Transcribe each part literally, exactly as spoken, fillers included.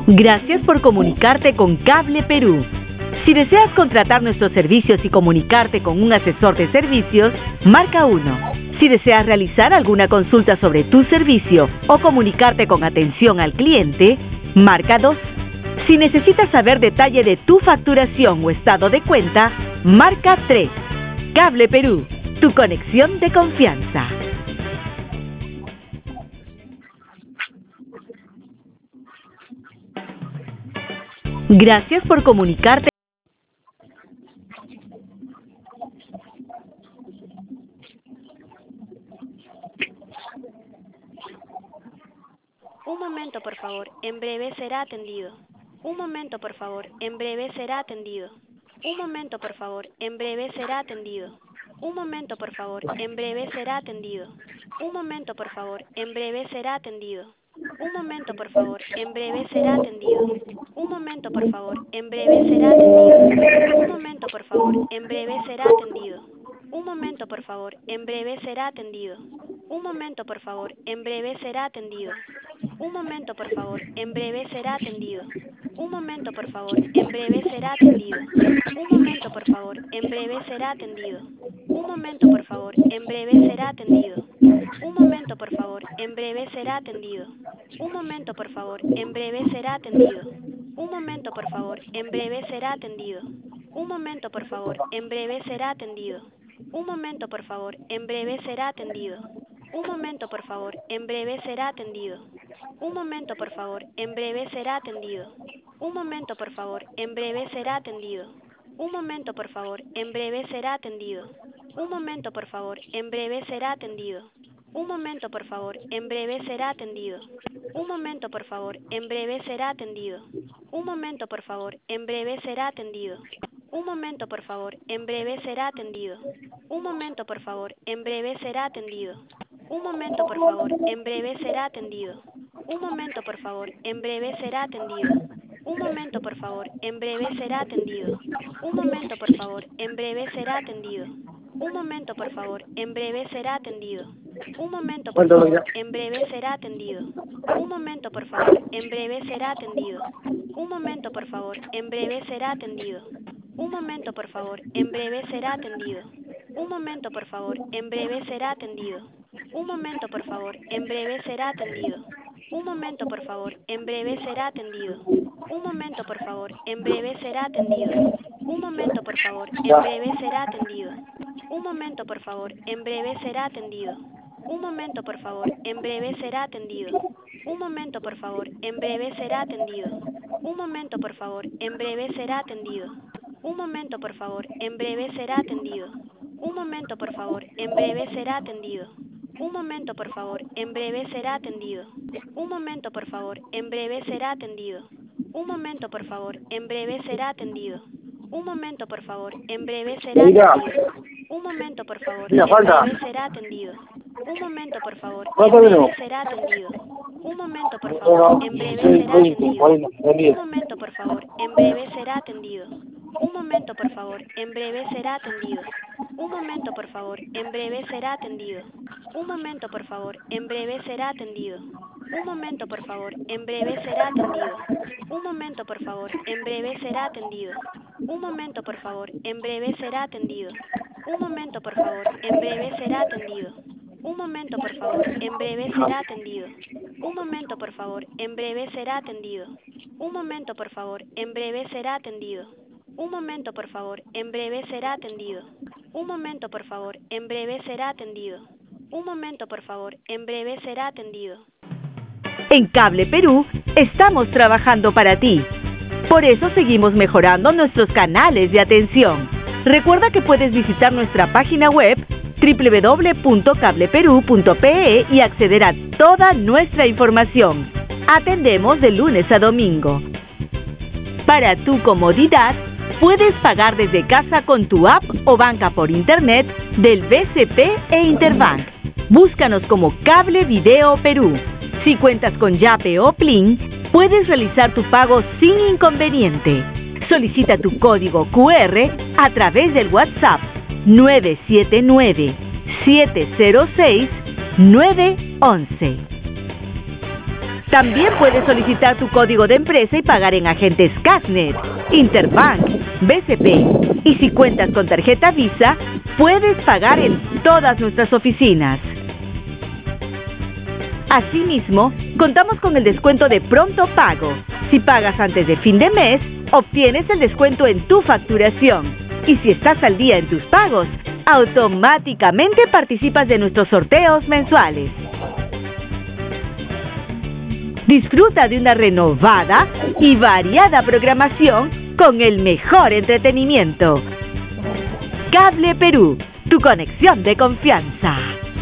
Gracias por comunicarte con Cable Perú. Si deseas contratar nuestros servicios y comunicarte con un asesor de servicios, marca uno. Si deseas realizar alguna consulta sobre tu servicio o comunicarte con atención al cliente, marca dos. Si necesitas saber detalle de tu facturación o estado de cuenta, marca tres. Cable Perú, tu conexión de confianza. Gracias por comunicarte. Un momento, por favor. En breve será atendido. Un momento, por favor. En breve será atendido. Un momento, por favor. En breve será atendido. Un momento, por favor. En breve será atendido. Un momento, por favor. En breve será atendido. Un momento, por favor. En breve será atendido. Un momento, por favor. En breve será atendido. Un momento, por favor. En breve será atendido. Un momento, por favor. En breve será atendido. Un momento, por favor. En breve será atendido. Un momento, por favor. En breve será atendido. Un momento, por favor. En breve será atendido. Un momento, por favor. En breve será atendido. Un momento, por favor. En breve será atendido. Un momento, por favor. En breve será atendido. Un momento, por favor. En breve será atendido. Un momento, por favor. En breve será atendido. Un momento, por favor. En breve será atendido. Un momento, por favor. En breve será atendido. Un momento, por favor. En breve será atendido. Un momento, por favor. En breve será atendido. Un momento, por favor. En breve será atendido. Un momento, por favor. En breve será atendido. Un momento, por favor. En breve será atendido. Un momento, por favor. En breve será atendido. Un momento, por favor. En breve será atendido. Un momento, por favor. En breve será atendido. Un momento, por favor. En breve será atendido. Un momento, por favor. En breve será atendido. Un momento, por favor. En breve será atendido. Un momento, por favor. En breve será atendido. Un momento, por favor. En breve será atendido. Un momento, por favor. En breve será atendido. Un momento, por favor. En breve será atendido. Un momento, por favor. En breve será atendido. Un momento, por favor. En breve será atendido. Un momento, por favor. En breve será atendido. Un momento, por favor. En breve será atendido. Un momento, por favor. En breve será atendido. Un momento, por favor. En breve será atendido. Un momento, por favor. En breve será atendido. Un momento, por favor. En breve será atendido. Un momento, por favor. En breve será atendido. Un momento, por favor. En breve será atendido. Un momento, por favor. En breve será atendido. Un momento, por favor. En breve será atendido. Un momento, por favor. En breve será atendido. Un momento, por favor. En breve será atendido. Un momento, por favor. En breve será atendido. Un momento, por favor. En breve será atendido. Un momento, por favor. En breve será atendido. Un momento, por favor. En breve será atendido. Un momento, por favor. En breve será atendido. Un momento, por favor. En breve será atendido. Un momento, por favor. En breve será atendido. Un momento, por favor. En breve será atendido. Un momento, por favor. En breve será atendido. Un momento, por favor. En breve será atendido. Un momento, por favor. En breve será atendido. Un momento, por favor. En breve será atendido. Un momento, por favor. En breve será atendido. Un momento, por favor. En breve será atendido. Un momento, por favor. En breve será atendido. Un momento, por favor. En breve será atendido. Un momento, por favor. En breve será atendido. Un momento, por favor. En breve será atendido. Un momento, por favor. En breve será atendido. Un momento, por favor. En breve será atendido. Un momento, por favor. En breve será atendido. Un momento, por favor. En breve será atendido. En Cable Perú estamos trabajando para ti. Por eso seguimos mejorando nuestros canales de atención. Recuerda que puedes visitar nuestra página web doble u doble u doble u punto cable perú punto pe e y acceder a toda nuestra información. Atendemos de lunes a domingo. Para tu comodidad, puedes pagar desde casa con tu app o banca por internet del B C P e Interbank. Búscanos como Cable Video Perú. Si cuentas con Yape o Plin, puedes realizar tu pago sin inconveniente. Solicita tu código cu erre a través del WhatsApp nueve siete nueve, siete cero seis, nueve uno uno. También puedes solicitar tu código de empresa y pagar en agentes Cashnet, Interbank, B C P. Y si cuentas con tarjeta Visa, puedes pagar en todas nuestras oficinas. Asimismo, contamos con el descuento de pronto pago. Si pagas antes de fin de mes, obtienes el descuento en tu facturación. Y si estás al día en tus pagos, automáticamente participas de nuestros sorteos mensuales. Disfruta de una renovada y variada programación con el mejor entretenimiento. Cable Perú, tu conexión de confianza.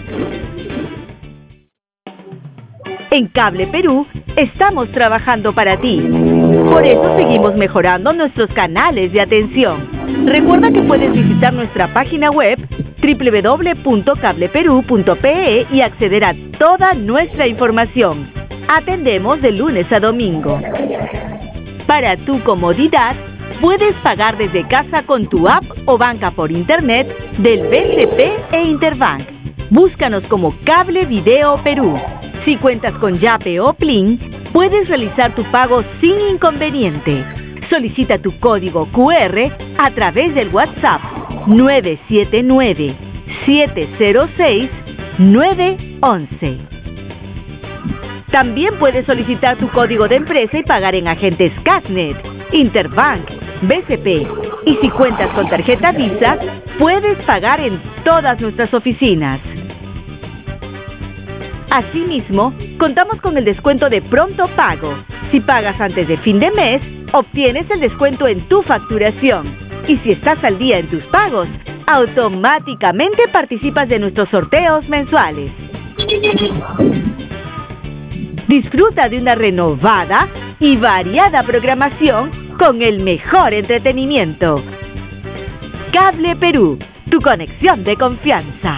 En Cable Perú estamos trabajando para ti. Por eso seguimos mejorando nuestros canales de atención. Recuerda que puedes visitar nuestra página web doble u doble u doble u punto cable perú punto pe e y acceder a toda nuestra información. Atendemos de lunes a domingo. Para tu comodidad, puedes pagar desde casa con tu app o banca por internet del B C P e Interbank. Búscanos como Cable Video Perú. Si cuentas con Yape o Plin, puedes realizar tu pago sin inconveniente. Solicita tu código cu erre a través del WhatsApp nueve siete nueve, siete cero seis, nueve uno. También puedes solicitar tu código de empresa y pagar en agentes Cashnet, Interbank, B C P. Y si cuentas con tarjeta Visa, puedes pagar en todas nuestras oficinas. Asimismo, contamos con el descuento de pronto pago. Si pagas antes de fin de mes, obtienes el descuento en tu facturación. Y si estás al día en tus pagos, automáticamente participas de nuestros sorteos mensuales. Disfruta de una renovada y variada programación con el mejor entretenimiento. Cable Perú, tu conexión de confianza.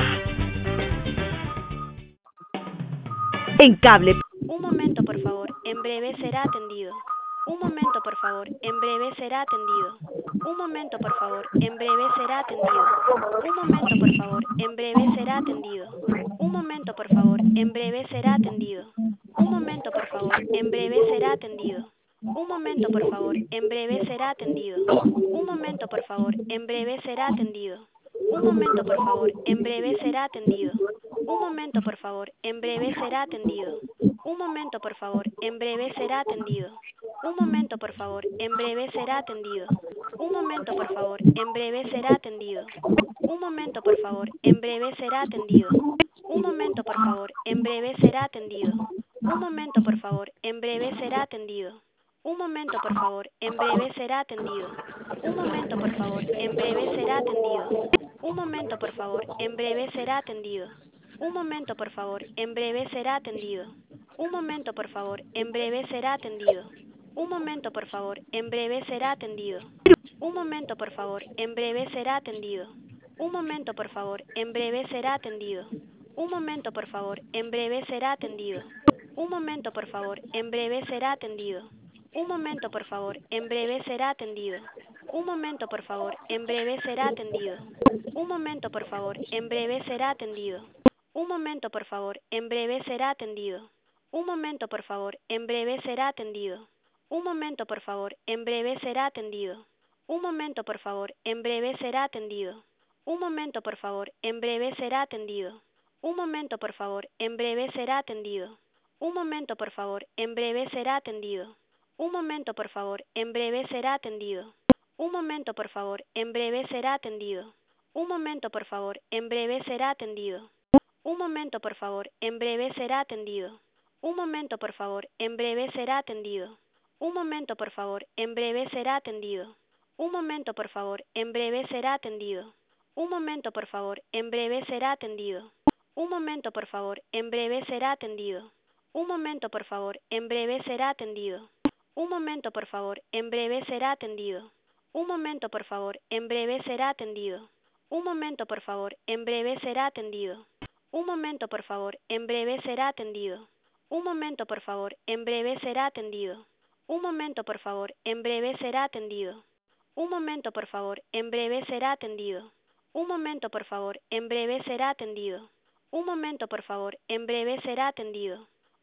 En Cable... Un momento, por favor. En breve será atendido. Un momento, por favor. En breve será atendido. Un momento, por favor. En breve será atendido. Un momento, por favor. En breve será atendido. Un momento, por favor. En breve será atendido. Un momento, por favor. En breve será atendido. Un momento, por favor. En breve será atendido. Un momento, por favor. En breve será atendido. Un momento, por favor. En breve será atendido. Un momento, por favor. En breve será atendido. Un momento, por favor. En breve será atendido. Un momento, por favor. En breve será atendido. Un momento, por favor. En breve será atendido. Un momento, por favor. En breve será atendido. Un momento, por favor. En breve será atendido. Un momento, por favor. En breve será atendido. Un momento, por favor. En breve será atendido. Un momento, por favor. En breve será atendido. Un momento, por favor. En breve será atendido. Un momento, por favor. En breve será atendido. Un momento, por favor. En breve será atendido. Un momento, por favor. En breve será atendido. Un momento, por favor. En breve será atendido. Un momento, por favor. En breve será atendido. Un momento, por favor. En breve será atendido. Un momento, por favor. En breve será atendido. Un momento, por favor. En breve será atendido. Un momento, por favor. En breve será atendido. Un momento, por favor. En breve será atendido. Un momento, por favor. En breve será atendido. Un momento, por favor. En breve será atendido. Un momento, por favor. En breve será atendido. Un momento, por favor. En breve será atendido. Un momento, por favor. En breve será atendido. Un momento, por favor. En breve será atendido. Un momento, por favor. En breve será atendido. Un momento, por favor. En breve será atendido. Un momento, por favor. En breve será atendido. Un momento, por favor. En breve será atendido. Un momento, por favor. En breve será atendido. Un momento, por favor. En breve será atendido. Un momento, por favor. En breve será atendido. Un momento, por favor. En breve será atendido. Un momento, por favor. En breve será atendido. Un momento, por favor. En breve será atendido. Un momento, por favor. En breve será atendido. Un momento, por favor. En breve será atendido. Un momento, por favor. En breve será atendido. Un momento, por favor. En breve será atendido. Un momento, por favor. En breve será atendido. Un momento, por favor. En breve será atendido. Un momento, por favor. En breve será atendido. Un momento, por favor. En breve será atendido. Un momento, por favor. En breve será atendido. Un momento, por favor. En breve será atendido.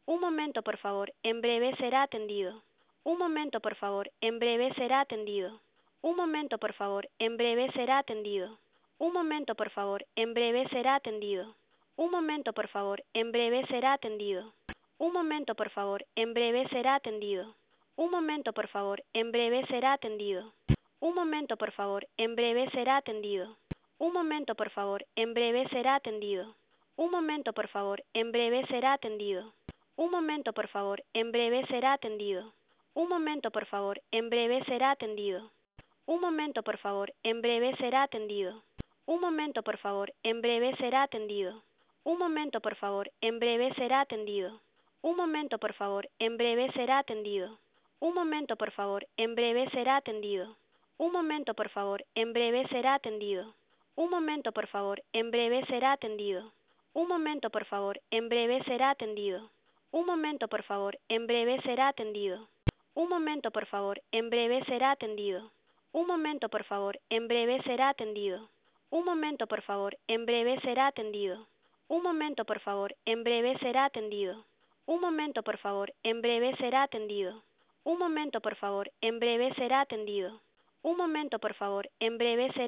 Un momento, por favor, en breve será atendido. Un momento, por favor, en breve será atendido. Un momento, por favor, en breve será atendido. Un momento, por favor, en breve será atendido. Un momento, por favor, en breve será atendido. Un momento, por favor, en breve será atendido. Un momento, por favor, en breve será atendido. Un momento, por favor, en breve será atendido. Un momento, por favor, en breve será atendido. Un momento, por favor, en breve será atendido. Un momento, por favor, en breve será atendido. Un momento, por favor, en breve será atendido. Un momento, por favor, en breve será atendido. Un momento, por favor, en breve será atendido. Un momento, por favor, en breve será atendido. Un momento, por favor, en breve será atendido. Un momento, por favor, en breve será atendido. Un momento, por favor, en breve será atendido. Un momento, por favor, en breve será atendido. Un momento, por favor, en breve será atendido. Un momento, por favor, en breve será atendido. Un momento, por favor, en breve será atendido. Un momento, por favor, en breve será atendido. Un momento, por favor, en breve será atendido. Un momento, por favor, en breve será atendido. Un momento, por favor, en breve será atendido. Un momento, por favor, en breve será atendido. Un momento, por favor, en breve será